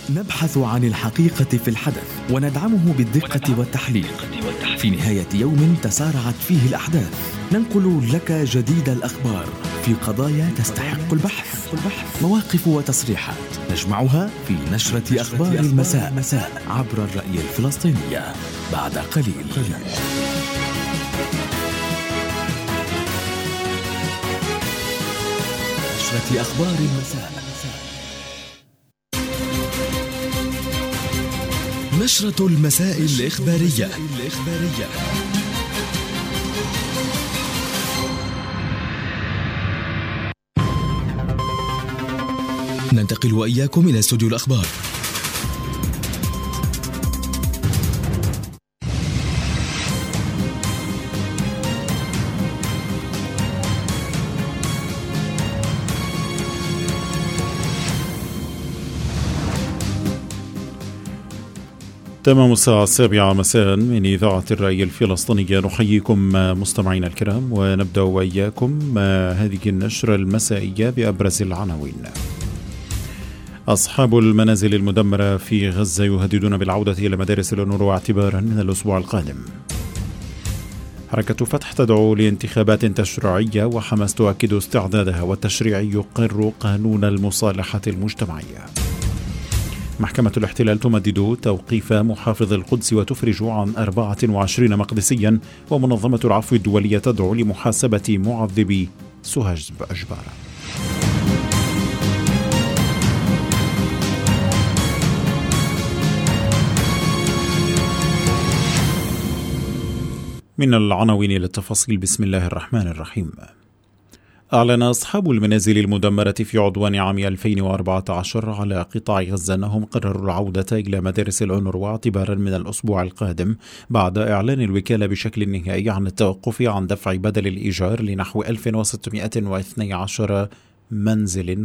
نبحث عن الحقيقة في الحدث وندعمه بالدقة والتحليل. في نهاية يوم تسارعت فيه الأحداث ننقل لك جديد الأخبار في قضايا تستحق البحث، مواقف وتصريحات نجمعها في نشرة أخبار المساء عبر الرأي الفلسطينية بعد قليل. نشرة أخبار المساء. نشرة المساء الإخبارية. ننتقل وإياكم إلى استوديو الأخبار. تمام الساعة 7 مساء من إذاعة الرأي الفلسطينية. نحييكم مستمعينا الكرام ونبدأ وإياكم هذه النشرة المسائية بأبرز العناوين. أصحاب المنازل المدمرة في غزة يهددون بالعودة إلى مدارس الأونروا اعتبارا من الأسبوع القادم. حركة فتح تدعو لانتخابات تشريعية وحماس تؤكد استعدادها، والتشريع يقر قانون المصالحة المجتمعية. محكمة الاحتلال تمدد توقيف محافظ القدس وتفرج عن 24 مقدسيا، ومنظمة العفو الدولية تدعو لمحاسبة معذبي سوهاج أجبارا. من العناوين للتفاصيل. بسم الله الرحمن الرحيم. أعلن أصحاب المنازل المدمرة في عدوان عام 2014 على قطاع غزة أنهم قرروا العودة إلى مدارس الأونروا اعتبارا من الأسبوع القادم، بعد إعلان الوكالة بشكل نهائي عن التوقف عن دفع بدل الإيجار لنحو 1612 منزل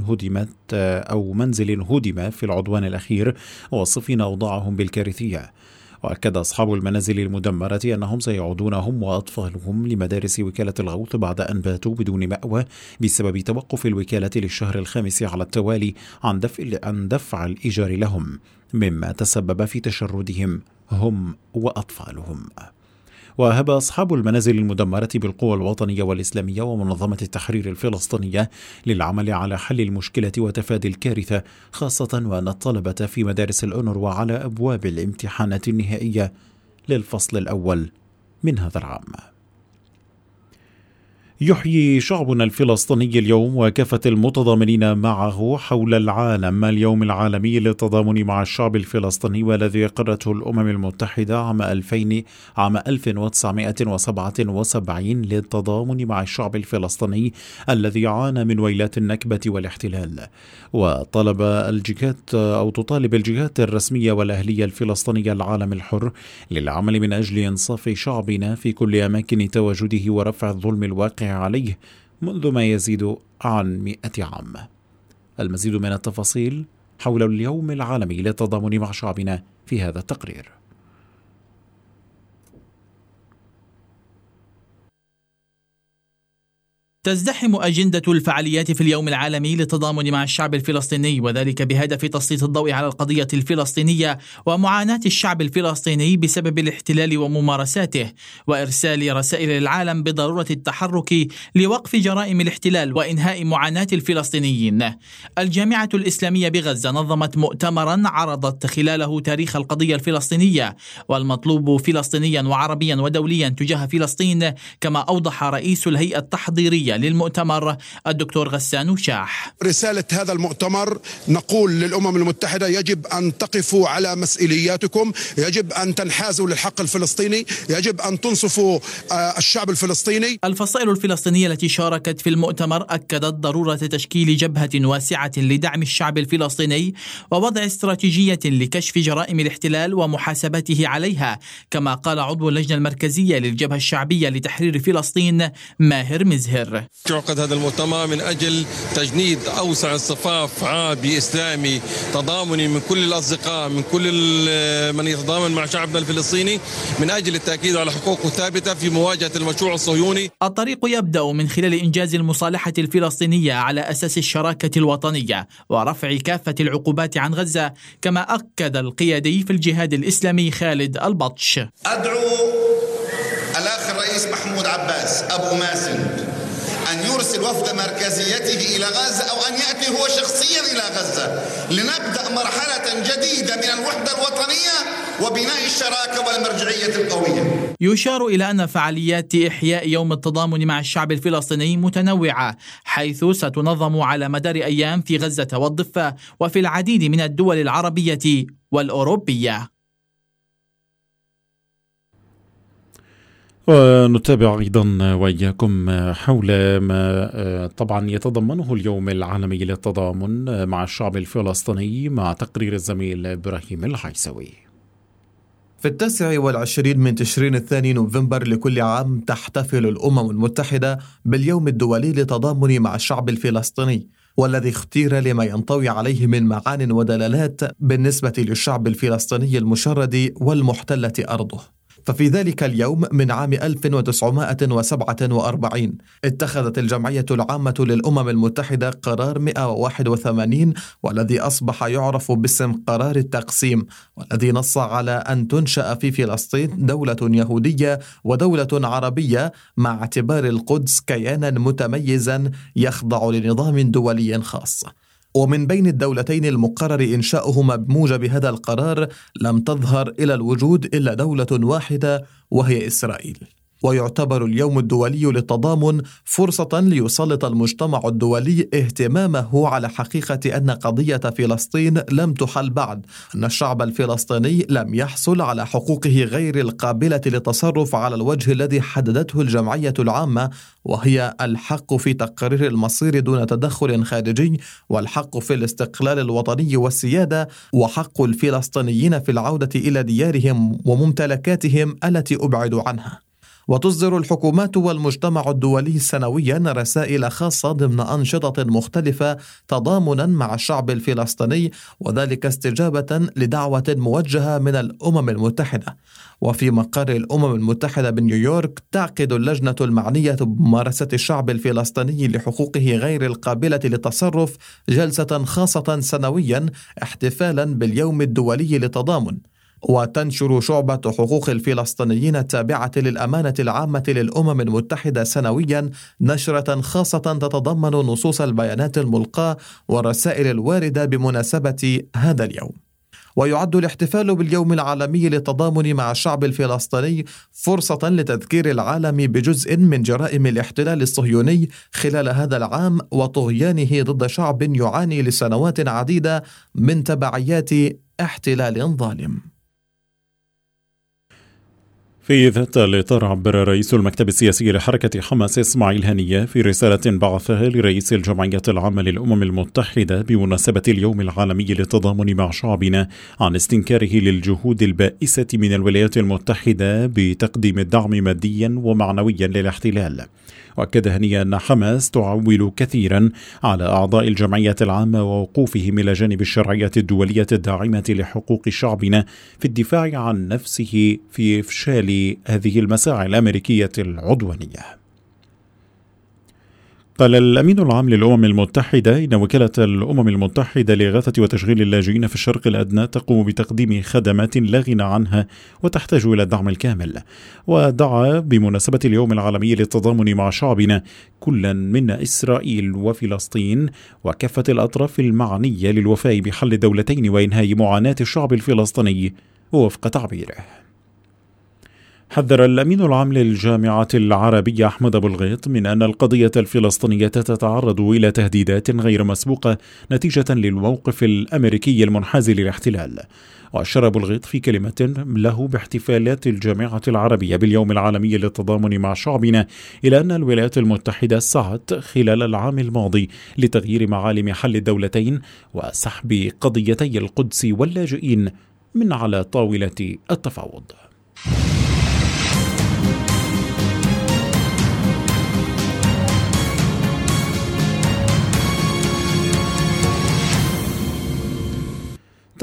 هدم في العدوان الأخير، واصفين أوضاعهم بالكارثية. وأكد أصحاب المنازل المدمرة أنهم سيعودون هم وأطفالهم لمدارس وكالة الغوث بعد أن باتوا بدون مأوى بسبب توقف الوكالة للشهر الخامس على التوالي عن دفع الإيجار لهم، مما تسبب في تشردهم هم وأطفالهم. وهب أصحاب المنازل المدمرة بالقوى الوطنية والإسلامية ومنظمة التحرير الفلسطينية للعمل على حل المشكلة وتفادي الكارثة، خاصة وأن الطلبة في مدارس الأونروا على أبواب الامتحانات النهائية للفصل الأول من هذا العام. يحيي شعبنا الفلسطيني اليوم وكافة المتضامنين معه حول العالم اليوم العالمي للتضامن مع الشعب الفلسطيني، والذي أقرته الأمم المتحدة عام 1977 للتضامن مع الشعب الفلسطيني الذي عانى من ويلات النكبة والاحتلال. تطالب الجهات الرسمية والأهلية الفلسطينية العالم الحر للعمل من أجل إنصاف شعبنا في كل أماكن تواجده ورفع الظلم الواقع عليه منذ ما يزيد عن 100 عام. المزيد من التفاصيل حول اليوم العالمي للتضامن مع شعبنا في هذا التقرير. تزدحم أجندة الفعاليات في اليوم العالمي للتضامن مع الشعب الفلسطيني، وذلك بهدف تسليط الضوء على القضية الفلسطينية ومعاناة الشعب الفلسطيني بسبب الاحتلال وممارساته، وإرسال رسائل للعالم بضرورة التحرك لوقف جرائم الاحتلال وإنهاء معاناة الفلسطينيين. الجامعة الإسلامية بغزة نظمت مؤتمرا عرضت خلاله تاريخ القضية الفلسطينية والمطلوب فلسطينيا وعربيا ودوليا تجاه فلسطين، كما أوضح رئيس الهيئة التحضيرية للمؤتمر الدكتور غسان وشاح. رسالة هذا المؤتمر نقول للأمم المتحدة: يجب أن تقفوا على مسؤولياتكم، يجب أن تنحازوا للحق الفلسطيني، يجب أن تنصفوا الشعب الفلسطيني. الفصائل الفلسطينية التي شاركت في المؤتمر أكدت ضرورة تشكيل جبهة واسعة لدعم الشعب الفلسطيني ووضع استراتيجية لكشف جرائم الاحتلال ومحاسبته عليها، كما قال عضو اللجنة المركزية للجبهة الشعبية لتحرير فلسطين ماهر مزهر. تعقد هذا المؤتمر من أجل تجنيد أوسع الصفاف عربي إسلامي تضامني من كل الأصدقاء، من كل من يتضامن مع شعبنا الفلسطيني، من أجل التأكيد على حقوقه الثابتة في مواجهة المشروع الصهيوني. الطريق يبدأ من خلال إنجاز المصالحة الفلسطينية على أساس الشراكة الوطنية ورفع كافة العقوبات عن غزة، كما أكد القيادي في الجهاد الإسلامي خالد البطش. أدعو الأخ الرئيس محمود عباس أبو ماسن أن يرسل وفد مركزيته إلى غزة أو أن يأتي هو شخصيا إلى غزة لنبدأ مرحلة جديدة من الوحدة الوطنية وبناء الشراكة والمرجعية القوية. يشار إلى أن فعاليات إحياء يوم التضامن مع الشعب الفلسطيني متنوعة، حيث ستنظم على مدار أيام في غزة والضفة وفي العديد من الدول العربية والأوروبية. ونتابع أيضا وإياكم حول ما طبعا يتضمنه اليوم العالمي للتضامن مع الشعب الفلسطيني مع تقرير الزميل إبراهيم العيسوي. في 29 من تشرين الثاني نوفمبر لكل عام تحتفل الأمم المتحدة باليوم الدولي للتضامن مع الشعب الفلسطيني، والذي اختير لما ينطوي عليه من معان ودلالات بالنسبة للشعب الفلسطيني المشرد والمحتلة أرضه. ففي ذلك اليوم من عام 1947 اتخذت الجمعية العامة للأمم المتحدة قرار 181، والذي أصبح يعرف باسم قرار التقسيم، والذي نص على أن تنشأ في فلسطين دولة يهودية ودولة عربية، مع اعتبار القدس كيانا متميزا يخضع لنظام دولي خاص. ومن بين الدولتين المقرر إنشاؤهما بموجب هذا القرار لم تظهر إلى الوجود إلا دولة واحدة وهي إسرائيل. ويعتبر اليوم الدولي للتضامن فرصة ليسلط المجتمع الدولي اهتمامه على حقيقة أن قضية فلسطين لم تحل بعد، أن الشعب الفلسطيني لم يحصل على حقوقه غير القابلة للتصرف على الوجه الذي حددته الجمعية العامة، وهي الحق في تقرير المصير دون تدخل خارجي، والحق في الاستقلال الوطني والسيادة، وحق الفلسطينيين في العودة إلى ديارهم وممتلكاتهم التي أبعدوا عنها. وتصدر الحكومات والمجتمع الدولي سنويا رسائل خاصة ضمن أنشطة مختلفة تضامنا مع الشعب الفلسطيني، وذلك استجابة لدعوة موجهة من الأمم المتحدة. وفي مقر الأمم المتحدة بنيويورك تعقد اللجنة المعنية بممارسة الشعب الفلسطيني لحقوقه غير القابلة للتصرف جلسة خاصة سنويا احتفالا باليوم الدولي للتضامن. وتنشر شعبة حقوق الفلسطينيين التابعة للأمانة العامة للأمم المتحدة سنويا نشرة خاصة تتضمن نصوص البيانات الملقاة والرسائل الواردة بمناسبة هذا اليوم. ويعد الاحتفال باليوم العالمي للتضامن مع الشعب الفلسطيني فرصة لتذكير العالم بجزء من جرائم الاحتلال الصهيوني خلال هذا العام وطغيانه ضد شعب يعاني لسنوات عديدة من تبعيات احتلال ظالم. في ذات الإطار عبر رئيس المكتب السياسي لحركة حماس إسماعيل هنية في رسالة بعثها لرئيس الجمعية العامة للأمم المتحدة بمناسبة اليوم العالمي للتضامن مع شعبنا عن استنكاره للجهود البائسة من الولايات المتحدة بتقديم الدعم ماديا ومعنويا للاحتلال. وأكد هنية أن حماس تعول كثيرا على أعضاء الجمعية العامة ووقوفهم إلى جانب الشرعية الدولية الداعمة لحقوق شعبنا في الدفاع عن نفسه في إفشال هذه المساعي الأمريكية العدوانية. قال الأمين العام للأمم المتحدة إن وكالة الأمم المتحدة لإغاثة وتشغيل اللاجئين في الشرق الأدنى تقوم بتقديم خدمات لا غنى عنها وتحتاج إلى الدعم الكامل. ودعا بمناسبة اليوم العالمي للتضامن مع شعبنا كلا من إسرائيل وفلسطين وكافة الأطراف المعنية للوفاء بحل الدولتين وإنهاء معاناة الشعب الفلسطيني وفق تعبيره. حذر الأمين العام للجامعة العربية أحمد أبو الغيط من أن القضية الفلسطينية تتعرض إلى تهديدات غير مسبوقة نتيجة للموقف الأمريكي المنحاز للاحتلال. وأشار أبو الغيط في كلمة له باحتفالات الجامعة العربية باليوم العالمي للتضامن مع شعبنا إلى أن الولايات المتحدة سعت خلال العام الماضي لتغيير معالم حل الدولتين وسحب قضيتي القدس واللاجئين من على طاولة التفاوض.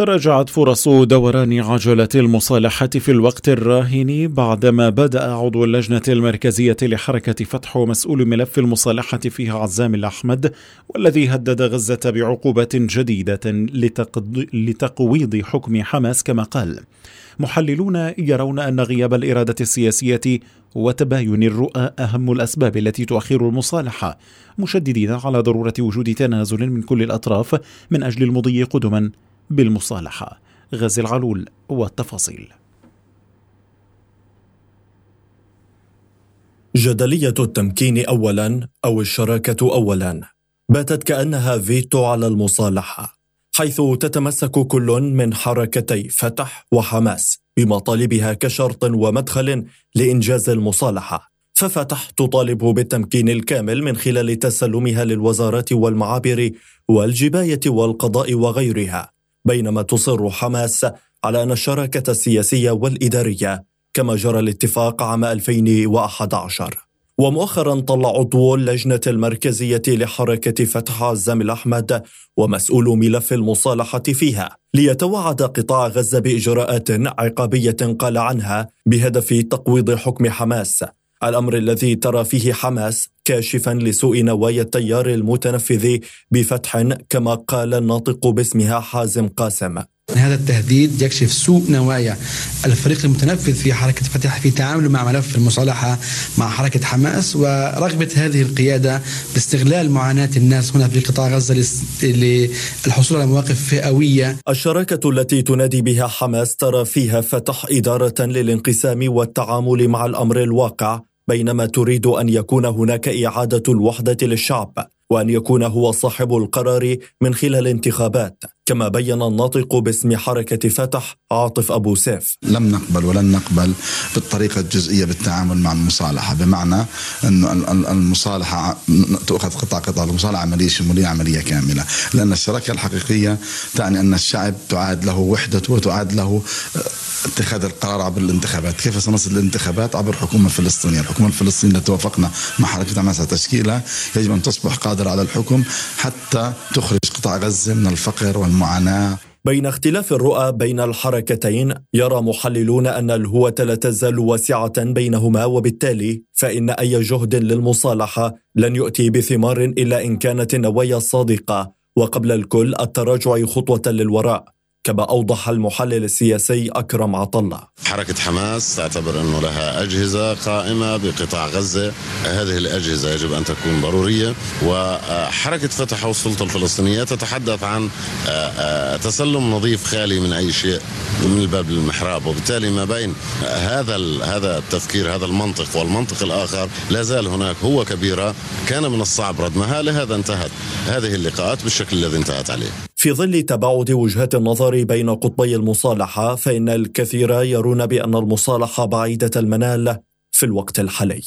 تراجعت فرص دوران عجلة المصالحة في الوقت الراهن بعدما بدأ عضو اللجنة المركزية لحركة فتح ومسؤول ملف المصالحة فيها عزام الأحمد، والذي هدد غزة بعقوبات جديدة لتقويض حكم حماس كما قال. محللون يرون أن غياب الإرادة السياسية وتباين الرؤى أهم الأسباب التي تؤخر المصالحة، مشددين على ضرورة وجود تنازل من كل الأطراف من أجل المضي قدما بالمصالحة. غازي العلول والتفاصيل. جدلية التمكين أولا أو الشراكة أولا باتت كأنها فيتو على المصالحة، حيث تتمسك كل من حركتي فتح وحماس بمطالبها كشرط ومدخل لإنجاز المصالحة. ففتح تطالب بالتمكين الكامل من خلال تسلمها للوزارات والمعابر والجباية والقضاء وغيرها، بينما تصر حماس على أن الشراكة السياسية والإدارية كما جرى الاتفاق عام 2011. ومؤخرا طلع عضو اللجنة المركزية لحركة فتح عزام الأحمد ومسؤول ملف المصالحة فيها ليتوعد قطاع غزة بإجراءات عقابية قال عنها بهدف تقويض حكم حماس، الأمر الذي ترى فيه حماس كاشفا لسوء نوايا التيار المتنفذ بفتح، كما قال الناطق باسمها حازم قاسم. هذا التهديد يكشف سوء نوايا الفريق المتنفذ في حركة فتح في تعامله مع ملف المصالحة مع حركة حماس، ورغبة هذه القيادة باستغلال معاناة الناس هنا في قطاع غزة للحصول على مواقف فئوية. الشراكة التي تنادي بها حماس ترى فيها فتح إدارة للانقسام والتعامل مع الأمر الواقع، بينما تريد أن يكون هناك إعادة الوحدة للشعب وأن يكون هو صاحب القرار من خلال انتخابات، كما بيّن الناطق باسم حركة فتح عاطف أبو سيف. لم نقبل ولن نقبل بالطريقة الجزئية بالتعامل مع المصالحة، بمعنى أن المصالحة تأخذ قطع المصالحة عملية شمولية عملية كاملة، لأن الشراكة الحقيقية تعني أن الشعب تعاد له وحدته وتعاد له اتخاذ القرار عبر الانتخابات. كيف سنصل للانتخابات؟ عبر حكومة فلسطينية. الحكومة الفلسطينية التي توافقنا مع حركة حماس تشكيلها يجب أن تصبح قادرة على الحكم حتى تخرج قطاع غزة من الفقر والمعاناة. بين اختلاف الرؤى بين الحركتين، يرى محللون أن الهوة لا تزال واسعة بينهما، وبالتالي فإن أي جهد للمصالحة لن يؤتي بثمار إلا إن كانت النوايا صادقة، وقبل الكل التراجع خطوة للوراء، كما أوضح المحلل السياسي أكرم عطلة. حركة حماس تعتبر أنه لها أجهزة قائمة بقطاع غزة، هذه الأجهزة يجب أن تكون ضرورية، وحركة فتح والسلطة الفلسطينية تتحدث عن تسلم نظيف خالي من أي شيء من الباب للمحراب، وبالتالي ما بين هذا التفكير هذا المنطق والمنطق الآخر لا زال هناك هو كبيرة كان من الصعب ردمها، لهذا انتهت هذه اللقاءات بالشكل الذي انتهت عليه. في ظل تباعد وجهات النظر بين قطبي المصالحة، فإن الكثير يرون بأن المصالحة بعيدة المنال في الوقت الحالي.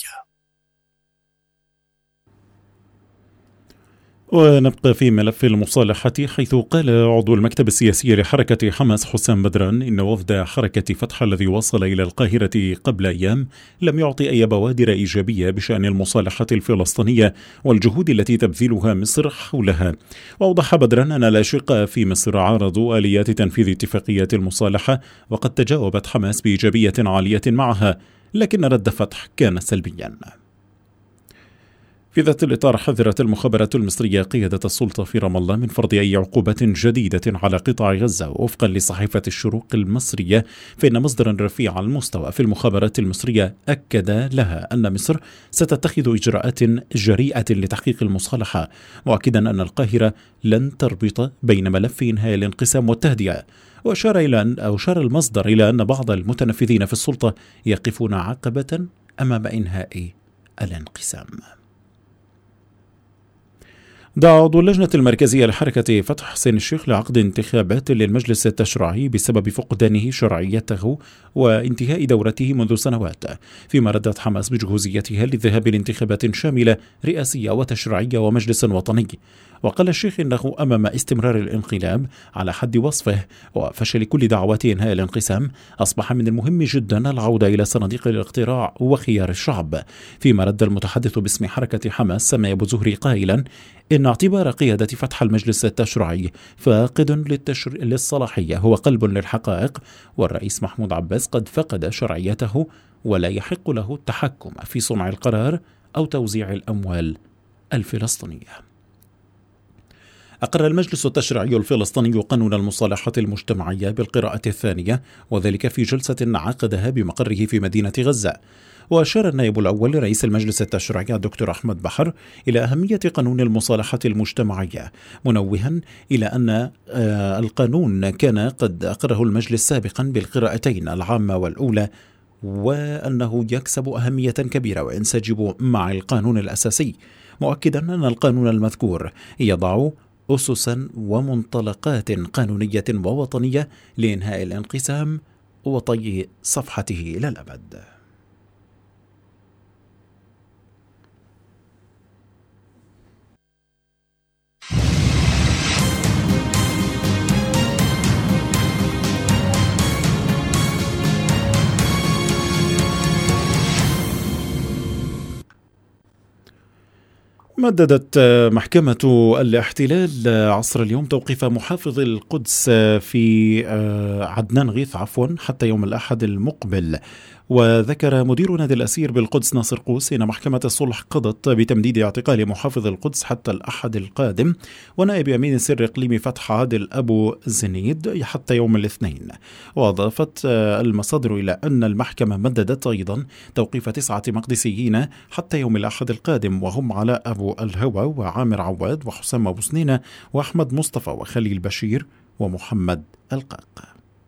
ونبقى في ملف المصالحة، حيث قال عضو المكتب السياسي لحركة حماس حسام بدران إن وفد حركة فتح الذي وصل إلى القاهرة قبل أيام لم يعطي أي بوادر إيجابية بشأن المصالحة الفلسطينية والجهود التي تبذلها مصر حولها. وأوضح بدران أن الأشقاء في مصر عارضوا آليات تنفيذ اتفاقيات المصالحة، وقد تجاوبت حماس بإيجابية عالية معها، لكن رد فتح كان سلبيا. في ذات الإطار حذرت المخابرات المصرية قيادة السلطة في رام الله من فرض أي عقوبات جديدة على قطاع غزة. ووفقا لصحيفة الشروق المصرية، فإن مصدرا رفيع المستوى في المخابرات المصرية أكد لها أن مصر ستتخذ إجراءات جريئة لتحقيق المصالحة، مؤكدا أن القاهرة لن تربط بين ملف إنهاء الانقسام والتهدئة. وأشار المصدر إلى أن بعض المتنفذين في السلطة يقفون عقبة أمام إنهاء الانقسام. دعا عضو اللجنة المركزية لحركة فتح حسين الشيخ لعقد انتخابات للمجلس التشريعي بسبب فقدانه شرعيته وانتهاء دورته منذ سنوات، فيما ردت حماس بجهوزيتها للذهاب لانتخابات شاملة رئاسية وتشريعية ومجلس وطني. وقال الشيخ إنه أمام استمرار الانقلاب على حد وصفه وفشل كل دعوات إنهاء الانقسام، أصبح من المهم جدا العودة إلى صناديق الاقتراع وخيار الشعب. فيما رد المتحدث باسم حركة حماس سامي أبو زهري قائلا إن إن اعتبار قيادة فتح المجلس التشريعي فاقد للصلاحية هو قلب للحقائق، والرئيس محمود عباس قد فقد شرعيته ولا يحق له التحكم في صنع القرار أو توزيع الأموال الفلسطينية. أقر المجلس التشريعي الفلسطيني قانون المصالحة المجتمعية بالقراءة الثانية، وذلك في جلسة عقدها بمقره في مدينة غزة. وأشار النائب الأول لرئيس المجلس التشريعي الدكتور أحمد بحر إلى أهمية قانون المصالحة المجتمعية، منوها إلى أن القانون كان قد أقره المجلس سابقا بالقراءتين العامة والأولى، وأنه يكسب أهمية كبيرة وينسجم مع القانون الأساسي، مؤكدا أن القانون المذكور يضع أسسا ومنطلقات قانونية ووطنية لإنهاء الانقسام وطي صفحته إلى الأبد. مددت محكمة الاحتلال عصر اليوم توقيف محافظ القدس في عدنان غيث حتى يوم الأحد المقبل. وذكر مدير نادي الأسير بالقدس ناصر قوس أن محكمة الصلح قضت بتمديد اعتقال محافظ القدس حتى الأحد القادم، ونائب أمين سر إقليم فتح عادل أبو زنيد حتى يوم الاثنين. وأضافت المصادر إلى أن المحكمة مددت أيضا توقيف 9 مقدسيين حتى يوم الأحد القادم، وهم علاء أبو الهوى وعامر عواد وحسام أبو سنينة وأحمد مصطفى وخليل بشير ومحمد القاق.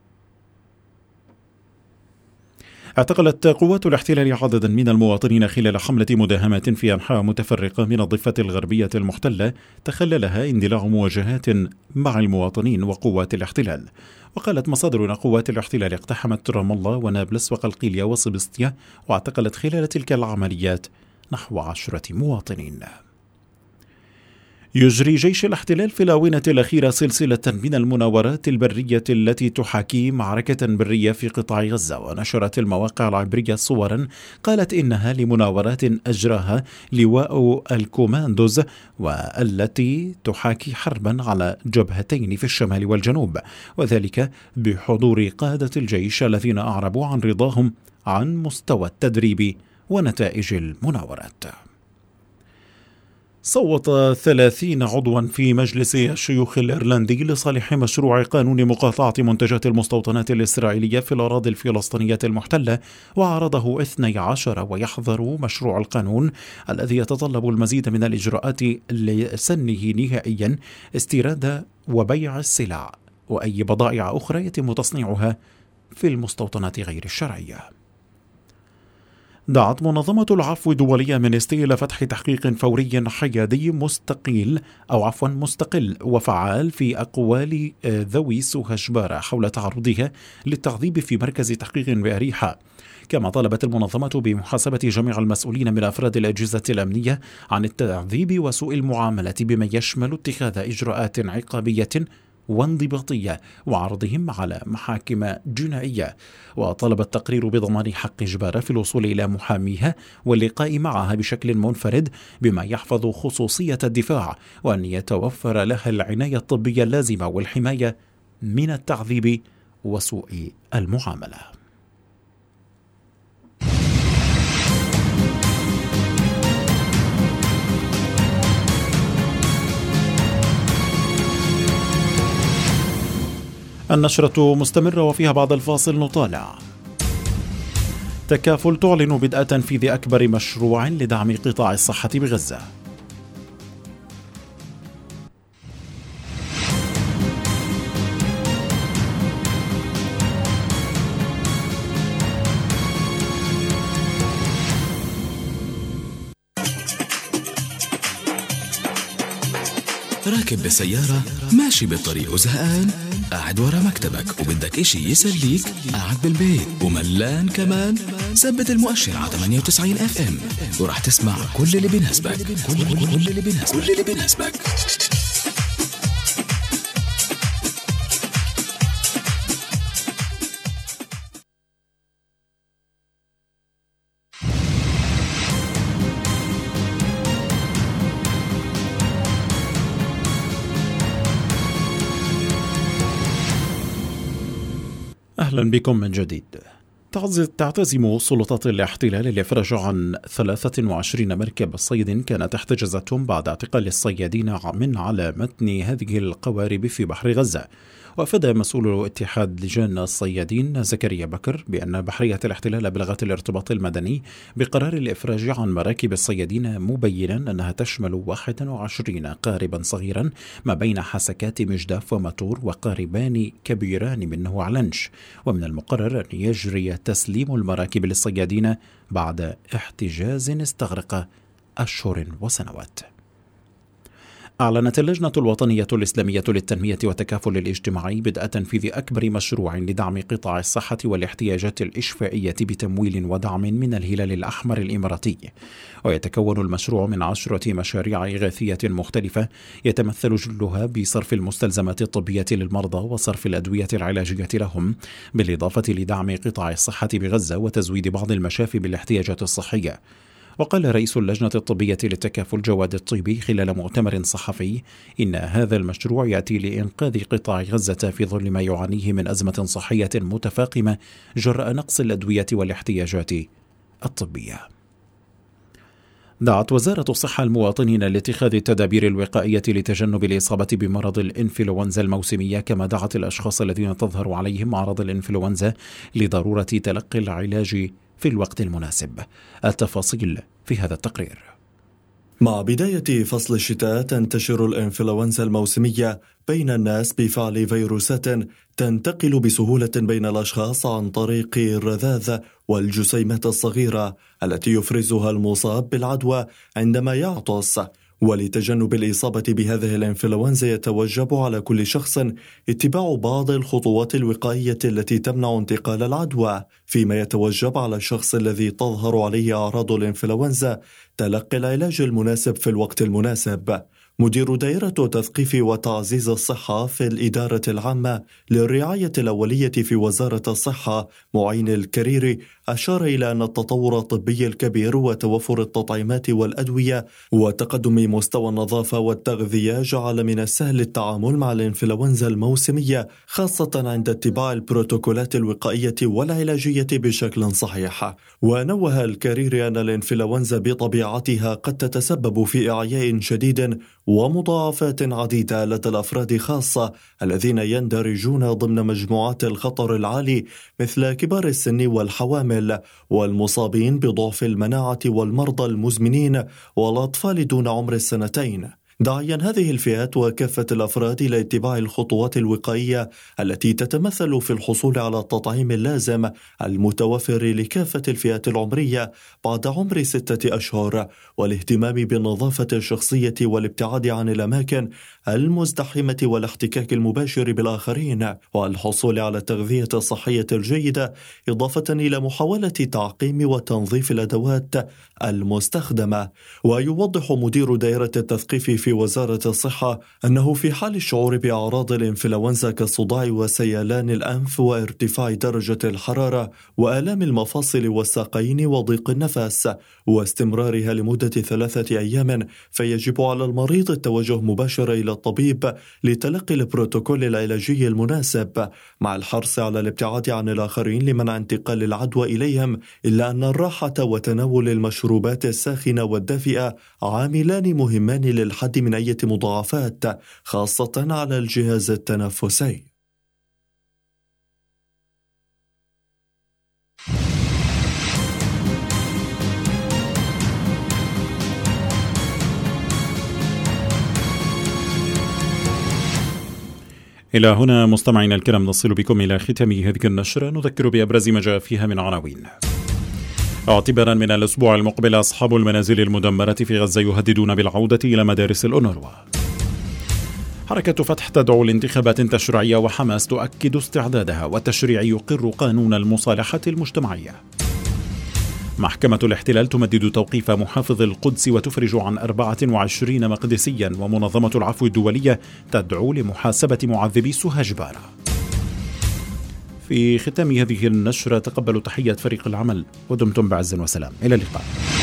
اعتقلت قوات الاحتلال عددا من المواطنين خلال حملة مداهمات في أنحاء متفرقة من الضفة الغربية المحتلة تخللها اندلاع مواجهات مع المواطنين وقوات الاحتلال. وقالت مصادر أن قوات الاحتلال اقتحمت رام الله ونابلس وقلقيلية وصبستية، واعتقلت خلال تلك العمليات نحو 10 مواطنين. يجري جيش الاحتلال في الآونة الأخيرة سلسلة من المناورات البرية التي تحاكي معركة برية في قطاع غزة. ونشرت المواقع العبرية صورا قالت إنها لمناورات أجراها لواء الكوماندوز، والتي تحاكي حربا على جبهتين في الشمال والجنوب، وذلك بحضور قادة الجيش الذين أعربوا عن رضاهم عن مستوى التدريب ونتائج المناورات. صوت 30 عضوا في مجلس الشيوخ الإيرلندي لصالح مشروع قانون مقاطعة منتجات المستوطنات الإسرائيلية في الأراضي الفلسطينية المحتلة، وعرضه 12 ويحظر مشروع القانون الذي يتطلب المزيد من الإجراءات لسنه نهائيا استيراد وبيع السلع وأي بضائع أخرى يتم تصنيعها في المستوطنات غير الشرعية. دعت منظمة العفو الدولية أمنستي إلى فتح تحقيق فوري حيادي مستقل وفعال في أقوال ذوي سوها جبارة حول تعرضها للتعذيب في مركز تحقيق بأريحة. كما طلبت المنظمة بمحاسبة جميع المسؤولين من أفراد الأجهزة الأمنية عن التعذيب وسوء المعاملة بما يشمل اتخاذ إجراءات عقابية وانضباطية وعرضهم على محاكم جنائية. وطلب التقرير بضمان حق جبارة في الوصول إلى محاميها واللقاء معها بشكل منفرد بما يحفظ خصوصية الدفاع، وأن يتوفر لها العناية الطبية اللازمة والحماية من التعذيب وسوء المعاملة. النشرة مستمرة وفيها بعد الفاصل نطالع. تكافل تعلن بدء تنفيذ أكبر مشروع لدعم قطاع الصحة بغزة. راكب بالسيارة، ماشي بالطريق وزهقان، قاعد ورا مكتبك وبدك اشي يسليك، قاعد بالبيت وملان كمان، ثبت المؤشر على 98 FM وراح تسمع كل اللي بيناسبك. كل اللي بيناسبك. أهلا بكم من جديد. تعتزم سلطات الاحتلال الإفراج عن 23 مركب صيد كانت احتجزتهم بعد اعتقال الصيادين من على متن هذه القوارب في بحر غزة. وأفاد مسؤول اتحاد لجان الصيادين زكريا بكر بأن بحرية الاحتلال أبلغت الارتباط المدني بقرار الإفراج عن مراكب الصيادين، مبينا أنها تشمل 21 قاربا صغيرا ما بين حسكات مجداف وماتور، وقاربان كبيران من نوع لانش. ومن المقرر أن يجري تسليم المراكب للصيادين بعد احتجاز استغرق أشهر وسنوات. أعلنت اللجنة الوطنية الإسلامية للتنمية والتكافل الاجتماعي بدء تنفيذ أكبر مشروع لدعم قطاع الصحة والاحتياجات الإشفائية بتمويل ودعم من الهلال الأحمر الإماراتي. ويتكون المشروع من 10 مشاريع إغاثية مختلفة يتمثل جلها بصرف المستلزمات الطبية للمرضى وصرف الأدوية العلاجية لهم، بالإضافة لدعم قطاع الصحة بغزة وتزويد بعض المشافي بالاحتياجات الصحية. وقال رئيس اللجنة الطبية للتكافل جواد الطيبي خلال مؤتمر صحفي إن هذا المشروع يأتي لإنقاذ قطاع غزة في ظل ما يعانيه من أزمة صحية متفاقمة جراء نقص الأدوية والاحتياجات الطبية. دعت وزارة الصحة المواطنين لاتخاذ التدابير الوقائية لتجنب الإصابة بمرض الإنفلونزا الموسمية، كما دعت الأشخاص الذين تظهر عليهم أعراض الإنفلونزا لضرورة تلقي العلاج في الوقت المناسب. التفاصيل في هذا التقرير. مع بداية فصل الشتاء تنتشر الإنفلونزا الموسمية بين الناس بفعل فيروسات تنتقل بسهولة بين الأشخاص عن طريق الرذاذ والجسيمات الصغيرة التي يفرزها المصاب بالعدوى عندما يعطس. ولتجنب الإصابة بهذه الإنفلونزا يتوجب على كل شخص اتباع بعض الخطوات الوقائية التي تمنع انتقال العدوى، فيما يتوجب على الشخص الذي تظهر عليه أعراض الإنفلونزا تلقي العلاج المناسب في الوقت المناسب. مدير دائرة تثقيف وتعزيز الصحة في الإدارة العامة للرعاية الأولية في وزارة الصحة معين الكريري أشار إلى أن التطور الطبي الكبير وتوفر التطعيمات والأدوية وتقدم مستوى النظافة والتغذية جعل من السهل التعامل مع الإنفلونزا الموسمية، خاصة عند اتباع البروتوكولات الوقائية والعلاجية بشكل صحيح. ونوه الكريري أن الإنفلونزا بطبيعتها قد تتسبب في إعياء شديد ومضاعفات عديدة لدى الأفراد، خاصة الذين يندرجون ضمن مجموعات الخطر العالي مثل كبار السن والحوامل والمصابين بضعف المناعة والمرضى المزمنين والأطفال دون عمر السنتين، داعيا هذه الفئات وكافة الأفراد إلى اتباع الخطوات الوقائية التي تتمثل في الحصول على التطعيم اللازم المتوفر لكافة الفئات العمرية بعد عمر 6 أشهر، والاهتمام بالنظافة الشخصية والابتعاد عن الأماكن المزدحمة والاحتكاك المباشر بالآخرين، والحصول على التغذية الصحية الجيدة، إضافة إلى محاولة تعقيم وتنظيف الأدوات المستخدمة. ويوضح مدير دائرة التثقيف في وزارة الصحة أنه في حال الشعور بأعراض الإنفلونزا كالصداع وسيلان الأنف وارتفاع درجة الحرارة وآلام المفاصل والساقين وضيق النفس واستمرارها لمدة 3 أيام، فيجب على المريض التوجه مباشرة إلى الطبيب لتلقي البروتوكول العلاجي المناسب، مع الحرص على الابتعاد عن الآخرين لمنع انتقال العدوى إليهم، إلا أن الراحة وتناول المشروبات الساخنة والدافئة عاملان مهمان للحد من أي مضاعفات، خاصة على الجهاز التنفسي. إلى هنا مستمعينا الكرام نصل بكم إلى ختام هذه النشرة. نذكر بأبرز ما جاء فيها من عناوين. اعتبارا من الأسبوع المقبل أصحاب المنازل المدمرة في غزة يهددون بالعودة إلى مدارس الأونروا. حركة فتح تدعو لانتخابات تشريعية، وحماس تؤكد استعدادها، والتشريع يقر قانون المصالحة المجتمعية. محكمة الاحتلال تمدد توقيف محافظ القدس وتفرج عن 24 مقدسيا، ومنظمة العفو الدولية تدعو لمحاسبة معذبي سوهاج بارا. في ختام هذه النشرة تقبلوا تحية فريق العمل ودمتم بعز وسلام، إلى اللقاء.